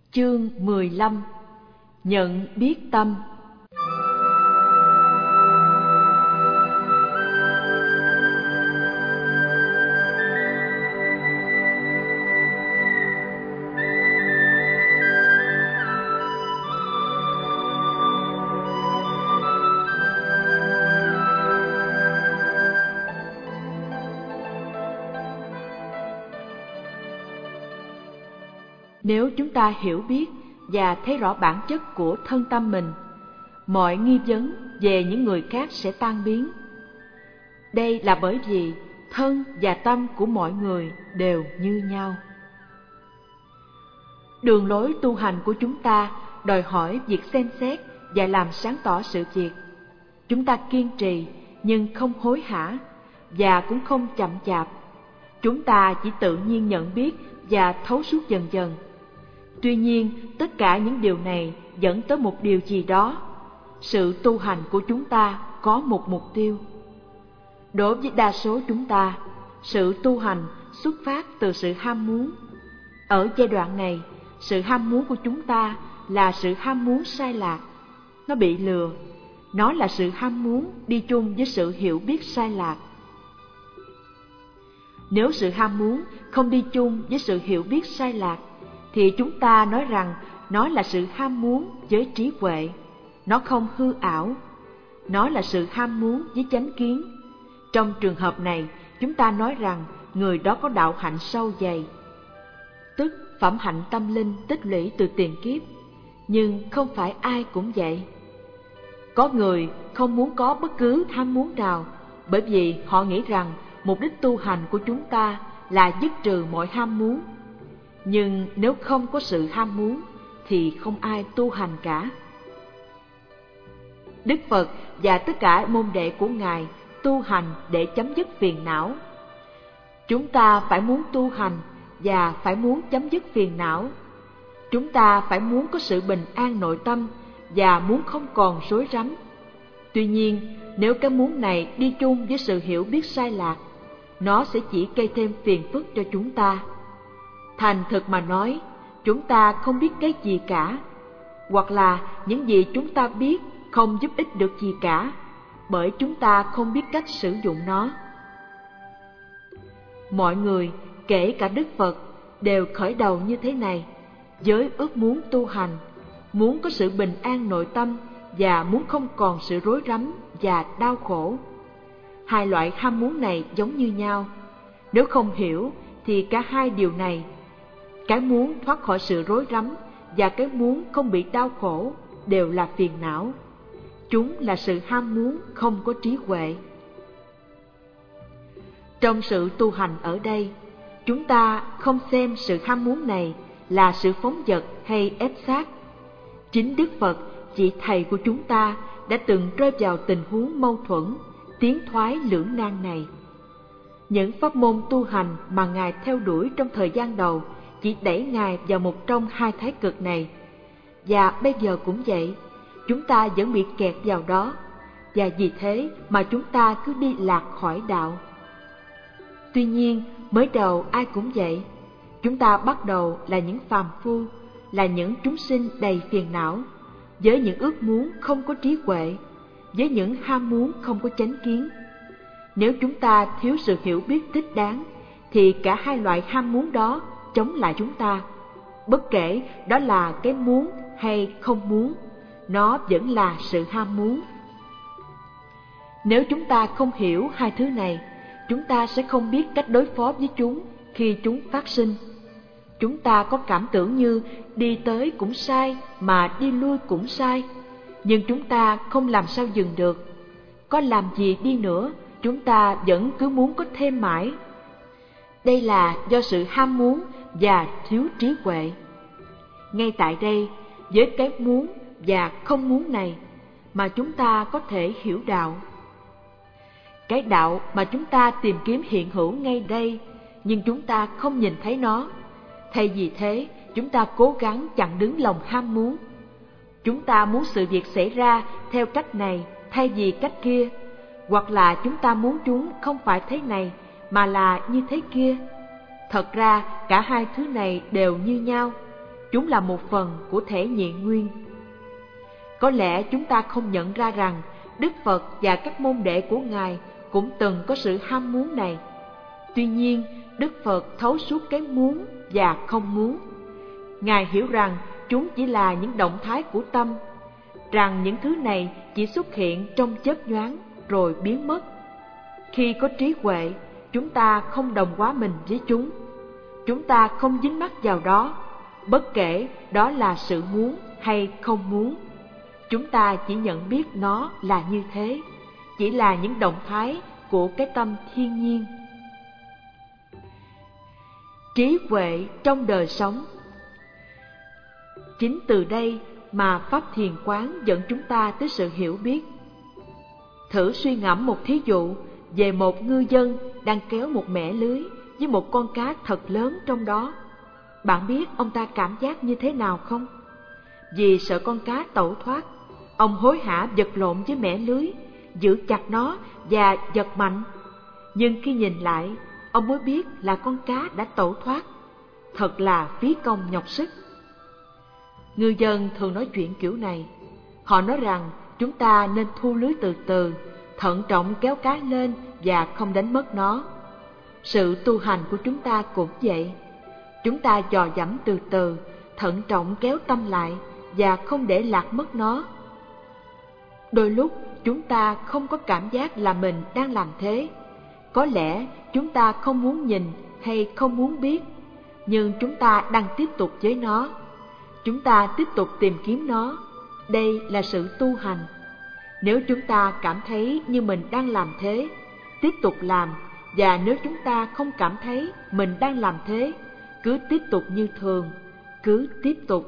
Chương 15. Nhận biết tâm. Nếu chúng ta hiểu biết và thấy rõ bản chất của thân tâm mình, mọi nghi vấn về những người khác sẽ tan biến. Đây là bởi vì thân và tâm của mọi người đều như nhau. Đường lối tu hành của chúng ta đòi hỏi việc xem xét và làm sáng tỏ sự việc. Chúng ta kiên trì nhưng không hối hả và cũng không chậm chạp. Chúng ta chỉ tự nhiên nhận biết và thấu suốt dần dần. Tuy nhiên, tất cả những điều này dẫn tới một điều gì đó. Sự tu hành của chúng ta có một mục tiêu. Đối với đa số chúng ta, sự tu hành xuất phát từ sự ham muốn. Ở giai đoạn này, sự ham muốn của chúng ta là sự ham muốn sai lạc. Nó bị lừa. Nó là sự ham muốn đi chung với sự hiểu biết sai lạc. Nếu sự ham muốn không đi chung với sự hiểu biết sai lạc, thì chúng ta nói rằng nó là sự ham muốn với trí huệ. Nó không hư ảo. Nó là sự ham muốn với chánh kiến. Trong trường hợp này, chúng ta nói rằng người đó có đạo hạnh sâu dày, tức phẩm hạnh tâm linh tích lũy từ tiền kiếp. Nhưng không phải ai cũng vậy. Có người không muốn có bất cứ ham muốn nào, bởi vì họ nghĩ rằng mục đích tu hành của chúng ta là dứt trừ mọi ham muốn. Nhưng nếu không có sự ham muốn thì không ai tu hành cả. Đức Phật và tất cả môn đệ của Ngài tu hành để chấm dứt phiền não. Chúng ta phải muốn tu hành và phải muốn chấm dứt phiền não. Chúng ta phải muốn có sự bình an nội tâm và muốn không còn rối rắm. Tuy nhiên, nếu cái muốn này đi chung với sự hiểu biết sai lạc, nó sẽ chỉ gây thêm phiền phức cho chúng ta. Thành thực mà nói, chúng ta không biết cái gì cả, hoặc là những gì chúng ta biết không giúp ích được gì cả, bởi chúng ta không biết cách sử dụng nó. Mọi người, kể cả Đức Phật, đều khởi đầu như thế này, với ước muốn tu hành, muốn có sự bình an nội tâm và muốn không còn sự rối rắm và đau khổ. Hai loại ham muốn này giống như nhau. Nếu không hiểu thì cả hai điều này, cái muốn thoát khỏi sự rối rắm và cái muốn không bị đau khổ, đều là phiền não. Chúng là sự ham muốn không có trí huệ. Trong sự tu hành ở đây, chúng ta không xem sự ham muốn này là sự phóng dật hay ép sát. Chính Đức Phật, vị Thầy của chúng ta, đã từng rơi vào tình huống mâu thuẫn, tiến thoái lưỡng nan này. Những pháp môn tu hành mà Ngài theo đuổi trong thời gian đầu chỉ đẩy Ngài vào một trong hai thái cực này. Và bây giờ cũng vậy, chúng ta vẫn bị kẹt vào đó, và vì thế mà chúng ta cứ đi lạc khỏi đạo. Tuy nhiên, mới đầu ai cũng vậy. Chúng ta bắt đầu là những phàm phu, là những chúng sinh đầy phiền não, với những ước muốn không có trí huệ, với những ham muốn không có chánh kiến. Nếu chúng ta thiếu sự hiểu biết thích đáng, thì cả hai loại ham muốn đó chống lại chúng ta. Bất kể đó là cái muốn hay không muốn, nó vẫn là sự ham muốn. Nếu chúng ta không hiểu hai thứ này, chúng ta sẽ không biết cách đối phó với chúng khi chúng phát sinh. Chúng ta có cảm tưởng như đi tới cũng sai mà đi lui cũng sai, nhưng chúng ta không làm sao dừng được. Có làm gì đi nữa, chúng ta vẫn cứ muốn có thêm mãi. Đây là do sự ham muốn và thiếu trí huệ. Ngay tại đây, với cái muốn và không muốn này mà chúng ta có thể hiểu đạo. Cái đạo mà chúng ta tìm kiếm hiện hữu ngay đây, nhưng chúng ta không nhìn thấy nó. Thay vì thế, chúng ta cố gắng chặn đứng lòng ham muốn. Chúng ta muốn sự việc xảy ra theo cách này thay vì cách kia, hoặc là chúng ta muốn chúng không phải thế này mà là như thế kia. Thật ra cả hai thứ này đều như nhau. chúng là một phần của thể nhị nguyên. Có lẽ chúng ta không nhận ra rằng Đức Phật và các môn đệ của Ngài cũng từng có sự ham muốn này. Tuy nhiên, Đức Phật thấu suốt cái muốn và không muốn. Ngài hiểu rằng chúng chỉ là những động thái của tâm, rằng những thứ này chỉ xuất hiện trong chớp nhoáng rồi biến mất. Khi có trí huệ, chúng ta không đồng hóa mình với chúng. Chúng ta không dính mắc vào đó, bất kể đó là sự muốn hay không muốn. Chúng ta chỉ nhận biết nó là như thế, chỉ là những động thái của cái tâm thiên nhiên. Trí huệ trong đời sống. Chính từ đây mà Pháp Thiền Quán dẫn chúng ta tới sự hiểu biết. Thử suy ngẫm một thí dụ về một ngư dân đang kéo một mẻ lưới với một con cá thật lớn trong đó. Bạn biết ông ta cảm giác như thế nào không? Vì sợ con cá tẩu thoát, ông hối hả vật lộn với mẻ lưới, giữ chặt nó và giật mạnh. Nhưng khi nhìn lại, ông mới biết là con cá đã tẩu thoát. Thật là phí công nhọc sức. Ngư dân thường nói chuyện kiểu này. Họ nói rằng chúng ta nên thu lưới từ từ, thận trọng kéo cá lên và không đánh mất nó. Sự tu hành của chúng ta cũng vậy. Chúng ta dò dẫm từ từ, thận trọng kéo tâm lại và không để lạc mất nó. Đôi lúc chúng ta không có cảm giác là mình đang làm thế. Có lẽ chúng ta không muốn nhìn hay không muốn biết, nhưng chúng ta đang tiếp tục với nó. Chúng ta tiếp tục tìm kiếm nó. Đây là sự tu hành. Nếu chúng ta cảm thấy như mình đang làm thế, tiếp tục làm. Và nếu chúng ta không cảm thấy mình đang làm thế, cứ tiếp tục như thường, cứ tiếp tục.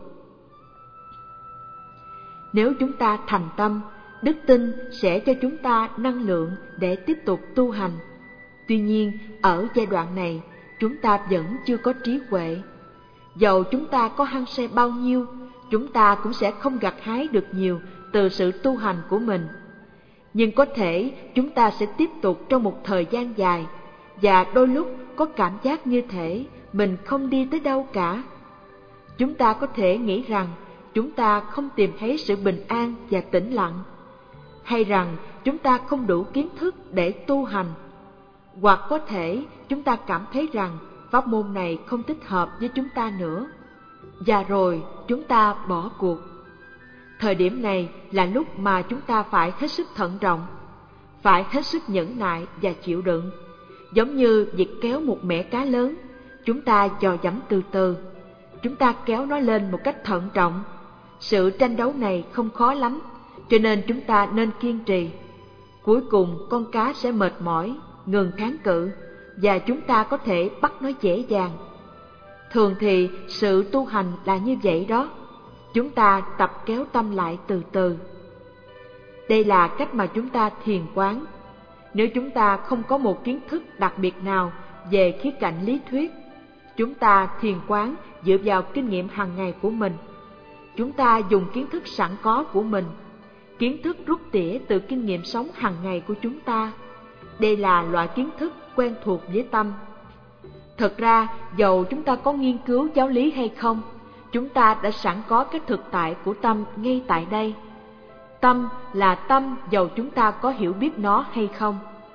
Nếu chúng ta thành tâm, đức tin sẽ cho chúng ta năng lượng để tiếp tục tu hành. Tuy nhiên, ở giai đoạn này, chúng ta vẫn chưa có trí huệ. Dầu chúng ta có hăng say bao nhiêu, chúng ta cũng sẽ không gặt hái được nhiều từ sự tu hành của mình. Nhưng có thể chúng ta sẽ tiếp tục trong một thời gian dài, và đôi lúc có cảm giác như thể mình không đi tới đâu cả. Chúng ta có thể nghĩ rằng chúng ta không tìm thấy sự bình an và tĩnh lặng, hay rằng chúng ta không đủ kiến thức để tu hành. Hoặc có thể chúng ta cảm thấy rằng pháp môn này không thích hợp với chúng ta nữa, và rồi chúng ta bỏ cuộc. Thời điểm này là lúc mà chúng ta phải hết sức thận trọng, phải hết sức nhẫn nại và chịu đựng. Giống như việc kéo một mẻ cá lớn, chúng ta dò dẫm từ từ, chúng ta kéo nó lên một cách thận trọng. Sự tranh đấu này không khó lắm, cho nên chúng ta nên kiên trì. Cuối cùng con cá sẽ mệt mỏi, ngừng kháng cự, và chúng ta có thể bắt nó dễ dàng. Thường thì sự tu hành là như vậy đó. Chúng ta tập kéo tâm lại từ từ. Đây là cách mà chúng ta thiền quán. Nếu chúng ta không có một kiến thức đặc biệt nào về khía cạnh lý thuyết, chúng ta thiền quán dựa vào kinh nghiệm hàng ngày của mình. Chúng ta dùng kiến thức sẵn có của mình, kiến thức rút tỉa từ kinh nghiệm sống hàng ngày của chúng ta. Đây là loại kiến thức quen thuộc với tâm. Thật ra, dầu chúng ta có nghiên cứu giáo lý hay không, chúng ta đã sẵn có cái thực tại của tâm ngay tại đây. Tâm là tâm dầu chúng ta có hiểu biết nó hay không.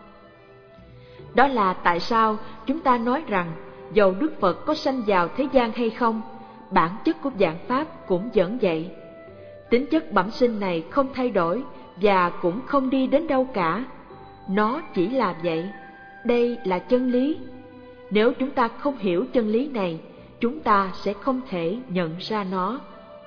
Đó là tại sao chúng ta nói rằng dầu Đức Phật có sanh vào thế gian hay không, bản chất của vạn pháp cũng vẫn vậy. Tính chất bẩm sinh này không thay đổi và cũng không đi đến đâu cả. Nó chỉ là vậy. Đây là chân lý. Nếu chúng ta không hiểu chân lý này, chúng ta sẽ không thể nhận ra nó.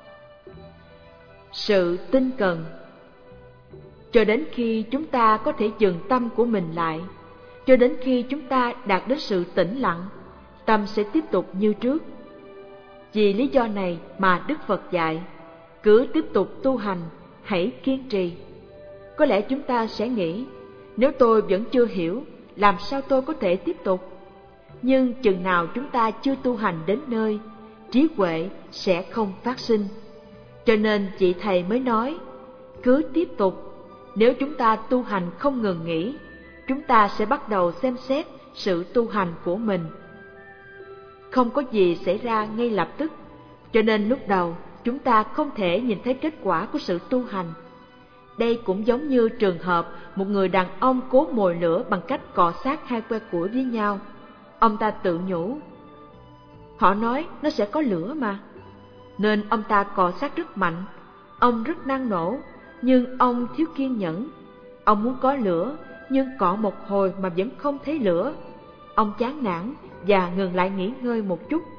Sự tinh cần. Cho đến khi chúng ta có thể dừng tâm của mình lại, cho đến khi chúng ta đạt đến sự tĩnh lặng, tâm sẽ tiếp tục như trước. Vì lý do này mà Đức Phật dạy, cứ tiếp tục tu hành, hãy kiên trì. Có lẽ chúng ta sẽ nghĩ, nếu tôi vẫn chưa hiểu, làm sao tôi có thể tiếp tục? Nhưng chừng nào chúng ta chưa tu hành đến nơi, trí huệ sẽ không phát sinh. Cho nên chị thầy mới nói, cứ tiếp tục. Nếu chúng ta tu hành không ngừng nghỉ, chúng ta sẽ bắt đầu xem xét sự tu hành của mình. Không có gì xảy ra ngay lập tức, Cho nên lúc đầu chúng ta không thể nhìn thấy kết quả của sự tu hành. Đây cũng giống như trường hợp một người đàn ông cố mồi lửa bằng cách cọ sát hai que củi với nhau. Ông ta tự nhủ, họ nói nó sẽ có lửa mà. Nên ông ta cọ sát rất mạnh. Ông rất năng nổ, nhưng ông thiếu kiên nhẫn. Ông muốn có lửa, nhưng cọ một hồi mà vẫn không thấy lửa. Ông chán nản và ngừng lại nghỉ ngơi một chút.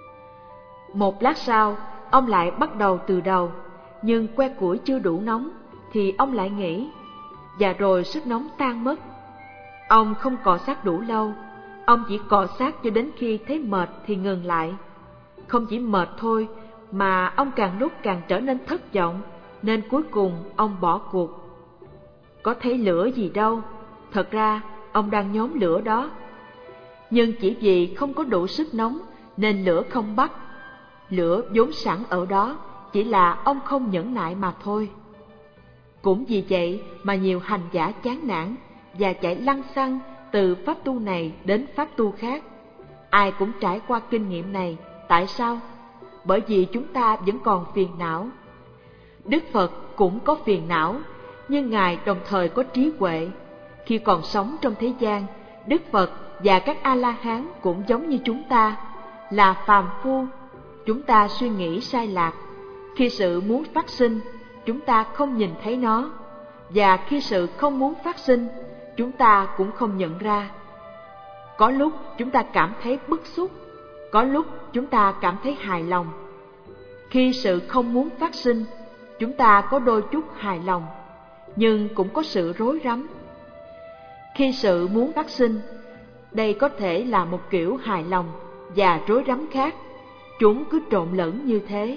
Một lát sau, ông lại bắt đầu từ đầu, nhưng que củi chưa đủ nóng, thì ông lại nghỉ, và rồi sức nóng tan mất. Ông không cọ sát đủ lâu, ông chỉ cọ sát cho đến khi thấy mệt thì ngừng lại. Không chỉ mệt thôi, mà ông càng lúc càng trở nên thất vọng, nên cuối cùng ông bỏ cuộc. Có thấy lửa gì đâu, thật ra ông đang nhóm lửa đó. Nhưng chỉ vì không có đủ sức nóng nên lửa không bắt. Lửa vốn sẵn ở đó, chỉ là ông không nhẫn nại mà thôi. Cũng vì vậy mà nhiều hành giả chán nản và chạy lăng xăng từ pháp tu này đến pháp tu khác. Ai cũng trải qua kinh nghiệm này. Tại sao? Bởi vì chúng ta vẫn còn phiền não. Đức Phật cũng có phiền não, nhưng Ngài đồng thời có trí huệ. Khi còn sống trong thế gian, Đức Phật và các A-la-hán cũng giống như chúng ta, là phàm phu. Chúng ta suy nghĩ sai lạc. Khi sự muốn phát sinh, chúng ta không nhìn thấy nó, và khi sự không muốn phát sinh, chúng ta cũng không nhận ra. Có lúc chúng ta cảm thấy bức xúc, có lúc chúng ta cảm thấy hài lòng. Khi sự không muốn phát sinh, chúng ta có đôi chút hài lòng, nhưng cũng có sự rối rắm. Khi sự muốn phát sinh, đây có thể là một kiểu hài lòng và rối rắm khác. Chúng cứ trộn lẫn như thế.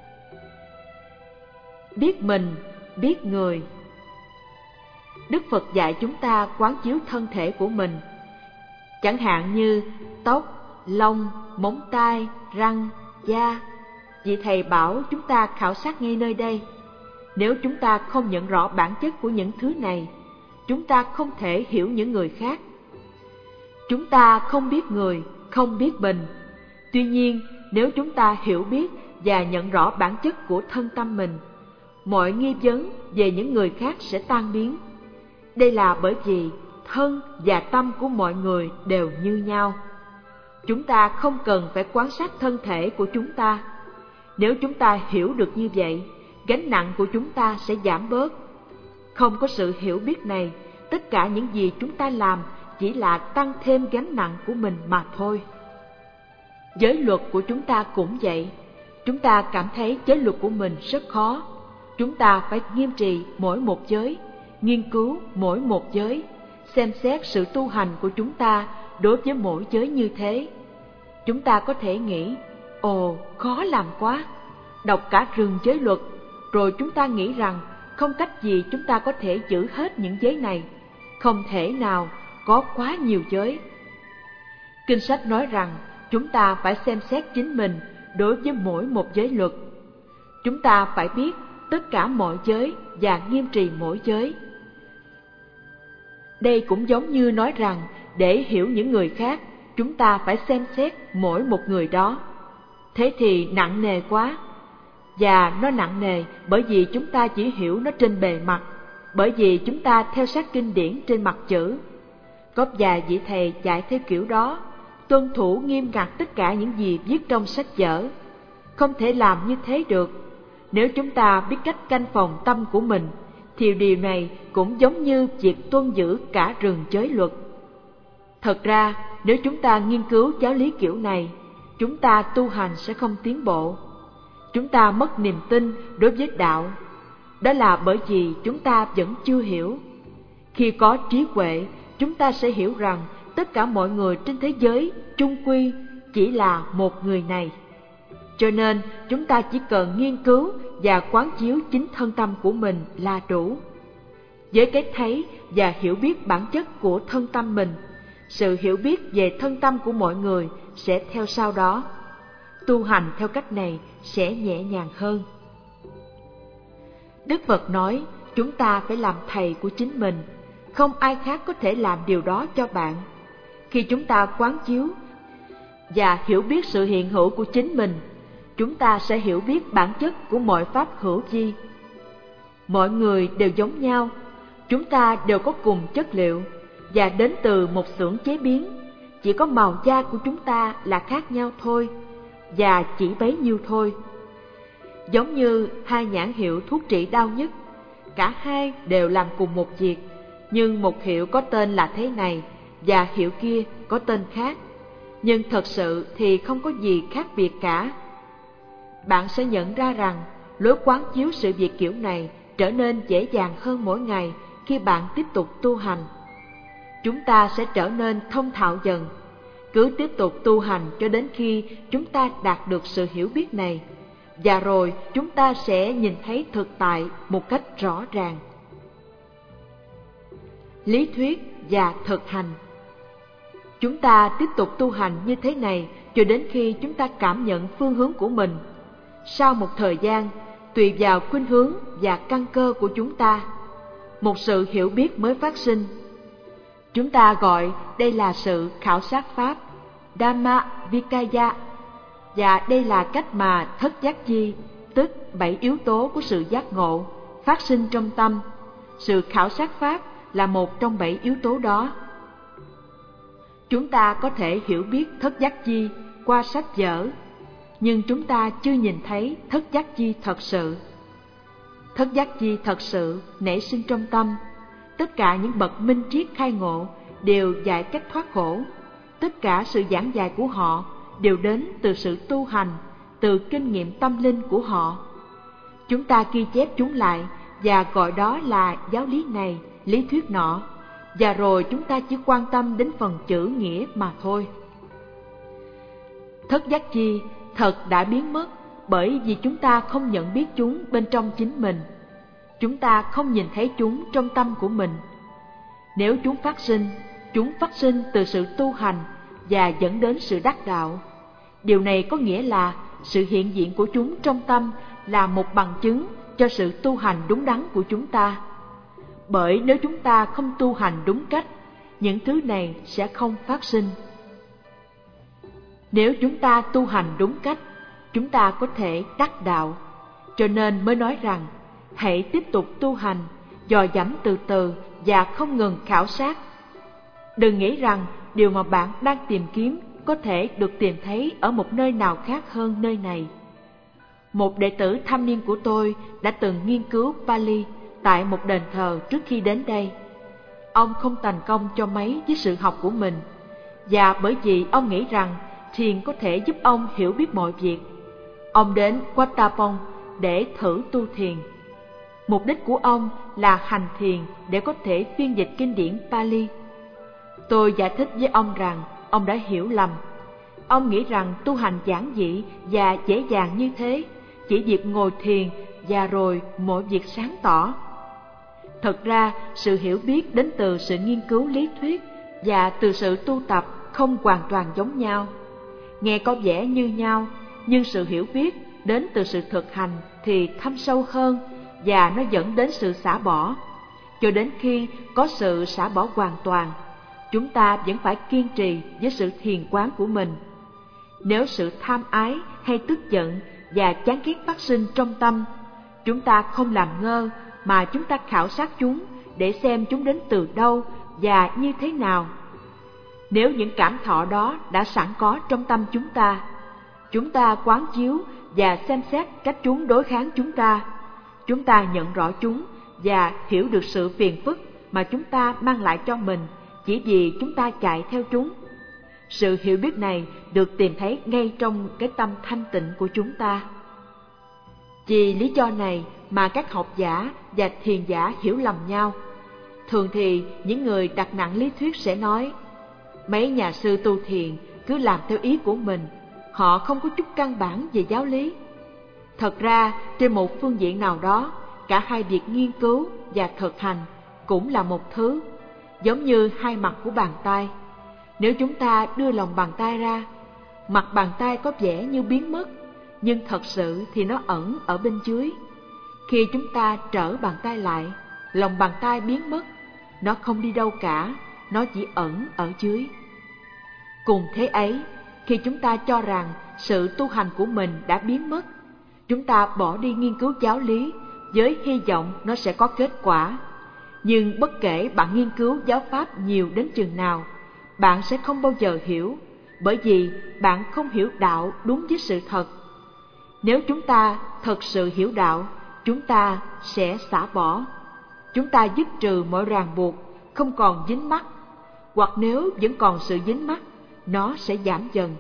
Biết mình, biết người. Đức Phật dạy chúng ta quán chiếu thân thể của mình, chẳng hạn như tóc, lông, móng tay, răng, da. Vị Thầy bảo chúng ta khảo sát ngay nơi đây. Nếu chúng ta không nhận rõ bản chất của những thứ này, chúng ta không thể hiểu những người khác. Chúng ta không biết người, không biết mình. Tuy nhiên, nếu chúng ta hiểu biết và nhận rõ bản chất của thân tâm mình, mọi nghi vấn về những người khác sẽ tan biến. Đây là bởi vì thân và tâm của mọi người đều như nhau. Chúng ta không cần phải quan sát thân thể của chúng ta. Nếu chúng ta hiểu được như vậy, gánh nặng của chúng ta sẽ giảm bớt. Không có sự hiểu biết này, tất cả những gì chúng ta làm chỉ là tăng thêm gánh nặng của mình mà thôi. Giới luật của chúng ta cũng vậy. Chúng ta cảm thấy giới luật của mình rất khó. Chúng ta phải nghiêm trì mỗi một giới, nghiên cứu mỗi một giới, xem xét sự tu hành của chúng ta đối với mỗi giới như thế. Chúng ta có thể nghĩ, ồ, khó làm quá, đọc cả rừng giới luật, rồi chúng ta nghĩ rằng không cách gì chúng ta có thể giữ hết những giới này, không thể nào có quá nhiều giới. Kinh sách nói rằng chúng ta phải xem xét chính mình đối với mỗi một giới luật. Chúng ta phải biết tất cả mọi giới và nghiêm trì mỗi giới. Đây cũng giống như nói rằng để hiểu những người khác, chúng ta phải xem xét mỗi một người đó. Thế thì nặng nề quá. Và nó nặng nề bởi vì chúng ta chỉ hiểu nó trên bề mặt, bởi vì chúng ta theo sát kinh điển trên mặt chữ. Có vài vị thầy dạy theo kiểu đó, tuân thủ nghiêm ngặt tất cả những gì viết trong sách vở. Không thể làm như thế được. Nếu chúng ta biết cách canh phòng tâm của mình, thì điều này cũng giống như việc tuân giữ cả rừng giới luật. Thật ra, nếu chúng ta nghiên cứu giáo lý kiểu này, chúng ta tu hành sẽ không tiến bộ. Chúng ta mất niềm tin đối với đạo. Đó là bởi vì chúng ta vẫn chưa hiểu. Khi có trí huệ, chúng ta sẽ hiểu rằng tất cả mọi người trên thế giới chung quy chỉ là một người này. Cho nên chúng ta chỉ cần nghiên cứu và quán chiếu chính thân tâm của mình là đủ. Với cái thấy và hiểu biết bản chất của thân tâm mình, sự hiểu biết về thân tâm của mọi người sẽ theo sau đó. Tu hành theo cách này sẽ nhẹ nhàng hơn. Đức Phật nói chúng ta phải làm thầy của chính mình. Không ai khác có thể làm điều đó cho bạn. Khi chúng ta quán chiếu và hiểu biết sự hiện hữu của chính mình, chúng ta sẽ hiểu biết bản chất của mọi pháp hữu vi. Mọi người đều giống nhau, chúng ta đều có cùng chất liệu và đến từ một xưởng chế biến, chỉ có màu da của chúng ta là khác nhau thôi, và chỉ bấy nhiêu thôi. Giống như hai nhãn hiệu thuốc trị đau nhức, cả hai đều làm cùng một việc, nhưng một hiệu có tên là thế này và hiệu kia có tên khác, nhưng thật sự thì không có gì khác biệt cả. Bạn sẽ nhận ra rằng lối quán chiếu sự việc kiểu này trở nên dễ dàng hơn mỗi ngày khi bạn tiếp tục tu hành. Chúng ta sẽ trở nên thông thạo dần. Cứ tiếp tục tu hành cho đến khi chúng ta đạt được sự hiểu biết này, và rồi chúng ta sẽ nhìn thấy thực tại một cách rõ ràng. Lý thuyết và thực hành. Chúng ta tiếp tục tu hành như thế này cho đến khi chúng ta cảm nhận phương hướng của mình. Sau một thời gian, tùy vào khuynh hướng và căn cơ của chúng ta, một sự hiểu biết mới phát sinh. Chúng ta gọi đây là sự khảo sát pháp, Dhamma Vicaya, và đây là cách mà thất giác chi, tức 7 yếu tố của sự giác ngộ, phát sinh trong tâm. Sự khảo sát pháp là một trong 7 yếu tố đó. Chúng ta có thể hiểu biết thất giác chi qua sách vở, nhưng chúng ta chưa nhìn thấy thất giác chi thật sự. Thất giác chi thật sự nảy sinh trong tâm. Tất cả những bậc minh triết khai ngộ đều dạy cách thoát khổ. Tất cả sự giảng dạy của họ đều đến từ sự tu hành, từ kinh nghiệm tâm linh của họ. Chúng ta ghi chép chúng lại và gọi đó là giáo lý này, lý thuyết nọ, và rồi chúng ta chỉ quan tâm đến phần chữ nghĩa mà thôi. Thất giác chi thật đã biến mất bởi vì chúng ta không nhận biết chúng bên trong chính mình. Chúng ta không nhìn thấy chúng trong tâm của mình. Nếu chúng phát sinh từ sự tu hành và dẫn đến sự đắc đạo. Điều này có nghĩa là sự hiện diện của chúng trong tâm là một bằng chứng cho sự tu hành đúng đắn của chúng ta. Bởi nếu chúng ta không tu hành đúng cách, những thứ này sẽ không phát sinh. Nếu chúng ta tu hành đúng cách, chúng ta có thể đắc đạo. Cho nên mới nói rằng, hãy tiếp tục tu hành, dò dẫm từ từ và không ngừng khảo sát. Đừng nghĩ rằng điều mà bạn đang tìm kiếm có thể được tìm thấy ở một nơi nào khác hơn nơi này. Một đệ tử tham niên của tôi đã từng nghiên cứu Pali tại một đền thờ trước khi đến đây. Ông không thành công cho mấy với sự học của mình, và bởi vì ông nghĩ rằng thiền có thể giúp ông hiểu biết mọi việc, ông đến Wattapong để thử tu thiền. Mục đích của ông là hành thiền để có thể phiên dịch kinh điển Pali. Tôi giải thích với ông rằng ông đã hiểu lầm. Ông nghĩ rằng tu hành giản dị và dễ dàng như thế, chỉ việc ngồi thiền và rồi mọi việc sáng tỏ. Thật ra, sự hiểu biết đến từ sự nghiên cứu lý thuyết và từ sự tu tập không hoàn toàn giống nhau. Nghe có vẻ như nhau, nhưng sự hiểu biết đến từ sự thực hành thì thâm sâu hơn, và nó dẫn đến sự xả bỏ. Cho đến khi có sự xả bỏ hoàn toàn, chúng ta vẫn phải kiên trì với sự thiền quán của mình. Nếu sự tham ái hay tức giận và chán ghét phát sinh trong tâm, chúng ta không làm ngơ mà chúng ta khảo sát chúng để xem chúng đến từ đâu và như thế nào. Nếu những cảm thọ đó đã sẵn có trong tâm chúng ta quán chiếu và xem xét cách chúng đối kháng chúng ta nhận rõ chúng và hiểu được sự phiền phức mà chúng ta mang lại cho mình chỉ vì chúng ta chạy theo chúng. Sự hiểu biết này được tìm thấy ngay trong cái tâm thanh tịnh của chúng ta. Vì lý do này mà các học giả và thiền giả hiểu lầm nhau. Thường thì những người đặt nặng lý thuyết sẽ nói, mấy nhà sư tu thiền cứ làm theo ý của mình, họ không có chút căn bản về giáo lý. Thật ra, trên một phương diện nào đó, cả hai việc nghiên cứu và thực hành cũng là một thứ, giống như hai mặt của bàn tay. Nếu chúng ta đưa lòng bàn tay ra, mặt bàn tay có vẻ như biến mất, nhưng thật sự thì nó ẩn ở bên dưới. Khi chúng ta trở bàn tay lại, lòng bàn tay biến mất, nó không đi đâu cả, nó chỉ ẩn ở dưới. Cùng thế ấy, khi chúng ta cho rằng sự tu hành của mình đã biến mất. Chúng ta bỏ đi nghiên cứu giáo lý với hy vọng nó sẽ có kết quả. Nhưng bất kể bạn nghiên cứu giáo pháp nhiều đến chừng nào, bạn sẽ không bao giờ hiểu, bởi vì bạn không hiểu đạo đúng với sự thật. Nếu chúng ta thật sự hiểu đạo, chúng ta sẽ xả bỏ. Chúng ta dứt trừ mọi ràng buộc, không còn dính mắc. Hoặc nếu vẫn còn sự dính mắc, nó sẽ giảm dần.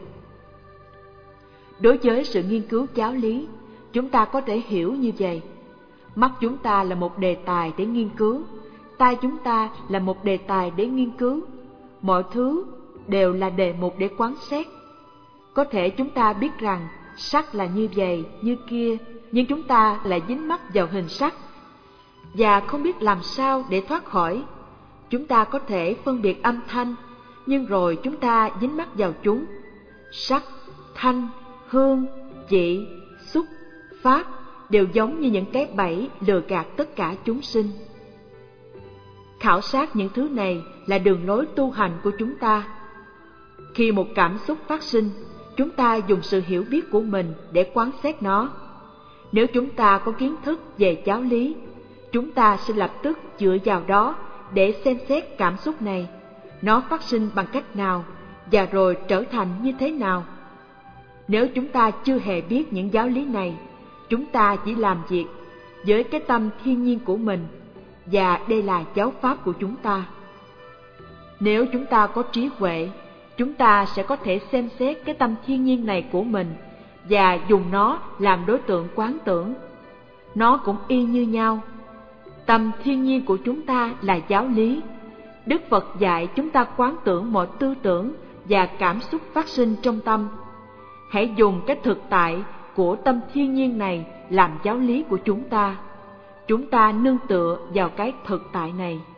Đối với sự nghiên cứu giáo lý, chúng ta có thể hiểu như vậy. Mắt chúng ta là một đề tài để nghiên cứu, tai chúng ta là một đề tài để nghiên cứu. Mọi thứ đều là đề mục để quán xét. Có thể chúng ta biết rằng sắc là như vậy, như kia, nhưng chúng ta lại dính mắc vào hình sắc và không biết làm sao để thoát khỏi. Chúng ta có thể phân biệt âm thanh, nhưng rồi chúng ta dính mắc vào chúng. Sắc, thanh, hương, vị, xúc, pháp đều giống như những cái bẫy lừa gạt tất cả chúng sinh. Khảo sát những thứ này là đường lối tu hành của chúng ta. Khi một cảm xúc phát sinh, chúng ta dùng sự hiểu biết của mình để quán xét nó. Nếu chúng ta có kiến thức về giáo lý, chúng ta sẽ lập tức dựa vào đó để xem xét cảm xúc này, nó phát sinh bằng cách nào và rồi trở thành như thế nào. Nếu chúng ta chưa hề biết những giáo lý này, chúng ta chỉ làm việc với cái tâm thiên nhiên của mình, và đây là giáo pháp của chúng ta. Nếu chúng ta có trí huệ, chúng ta sẽ có thể xem xét cái tâm thiên nhiên này của mình và dùng nó làm đối tượng quán tưởng. Nó cũng y như nhau. Tâm thiên nhiên của chúng ta là giáo lý. Đức Phật dạy chúng ta quán tưởng mọi tư tưởng và cảm xúc phát sinh trong tâm. Hãy dùng cái thực tại của tâm thiên nhiên này làm giáo lý của chúng ta. Chúng ta nương tựa vào cái thực tại này.